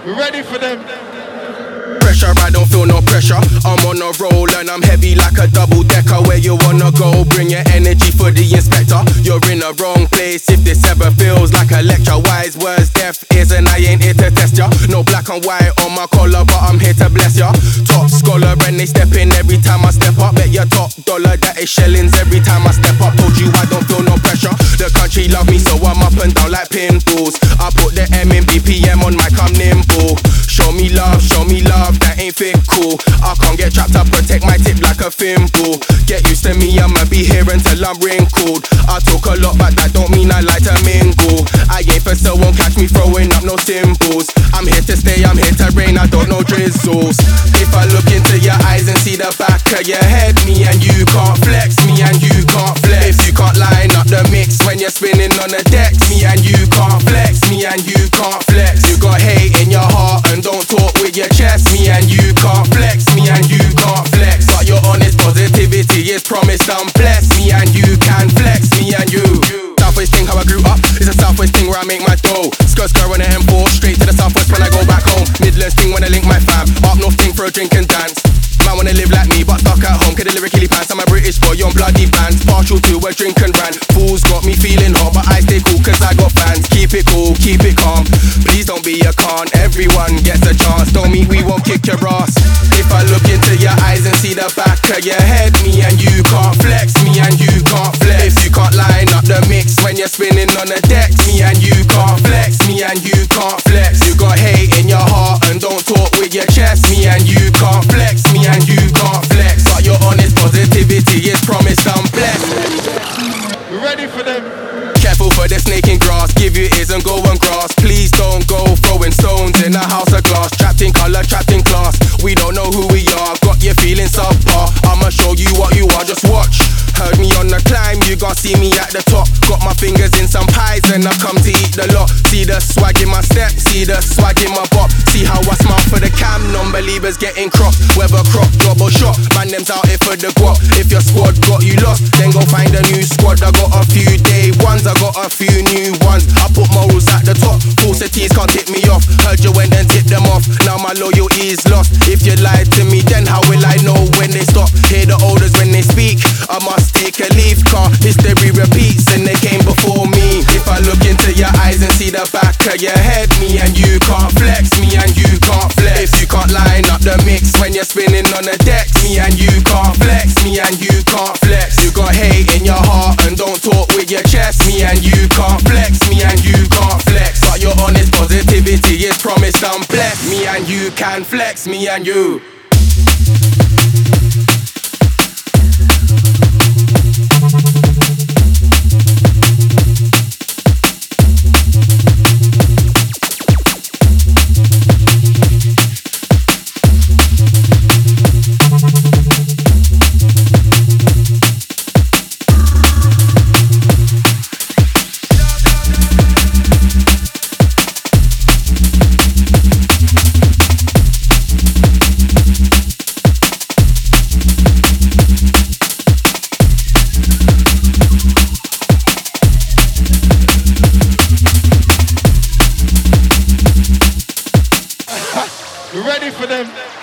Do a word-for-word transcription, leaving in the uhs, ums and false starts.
Ready for them. Pressure, I don't feel no pressure. I'm on a roll and I'm heavy like a double decker. Where you wanna go, bring your energy for the inspector. You're in the wrong place if this ever feels like a lecture. Wise words, deaf ears, and I ain't here to test ya. No black and white on my collar, but I'm here to bless ya. Top scholar and they step in every time I step up. Bet your top dollar that is shillings every time I step up. Told you I don't feel no pressure. The country love me, so I'm up and down like pinballs. I put the M in B P M on mic, I'm nimble. Show me love, show me love, that ain't fit cool. I can't get trapped, I protect my tip like a thimble. Get used to me, I'ma be here until I'm wrinkled. I talk a lot, but that don't mean I like to mingle. I ain't for so won't catch me throwing up no symbols. I'm here to stay, I'm here to reign, I don't know drizzles. If I look into your eyes and see the back of your head, me and you can't flex, me and you can't flex. If you can't line up the mix when you're spinning on the decks, me and you can't flex, me and you can't flex. You got hate in your heart and don't talk with your chest, me and you can't flex, me and you can't flex. But your honest positivity is promised I'm blessed. Me and you can flex, me and you. Southwest thing how I grew up, it's a Southwest thing where I make my dough. Skirt skirt on the M four, straight to the Southwest when I go back home. Midlands thing when I link my fam, up north thing for a drink and dance. Man wanna live like me but stuck at home, kid the lyrically pants. I'm a British boy on bloody bands, partial to a drink and rant. Fools got me feeling hot but I stay cool cause I got fans. Keep it cool, keep it calm, please don't be a con. Everyone gets a chance, don't mean we won't kick your ass. If I look into your eyes and see the back of your head, me and you can't flex, me and you can't flex. If you can't line up the mix when you're spinning on the decks, me and you can't flex, me and you can't flex. You got hate in your heart and don't talk with your chest, me and you can't flex, me and you can't flex. But your honest positivity is promised I'm blessed. Ready for them. Careful for the snake in grass, give you ears and go and grass. Please don't go throwing stones in a house of glass. Trapped in colour, trapped in class, we don't know who we are. Got you feeling subpar, I'ma show you what you are, just watch. Heard me on the climb, you gon' see me at the top. Got my fingers in some pies and I've come to eat the lot. See the swag in my step, see the swag in my bop. See how I smile for the cam, non-believers getting cropped. Whether crop, job or shot, man them's out here for the guap. If your squad got you lost, then go find a new squad. I got a few day ones, I got a few new ones. I put morals at the top, falsities can't tip me off. Heard you went and tipped them off, now my loyalty is lost. If you lied to me, then how will I know when they stop? Hear the elders when they speak, I must take a leave, car history repeats and they came before me. If I look into your eyes and see the back of your head, me and you can't flex, me and you can't flex. If you can't line up the mix when you're spinning on the decks, me and you can't flex, me and you can't flex. You got hate in your heart and don't talk with your chest, me and you can't flex, me and you can't flex. But your honest positivity is promised I'm blessed. Me and you can flex, me and you. Ready for them.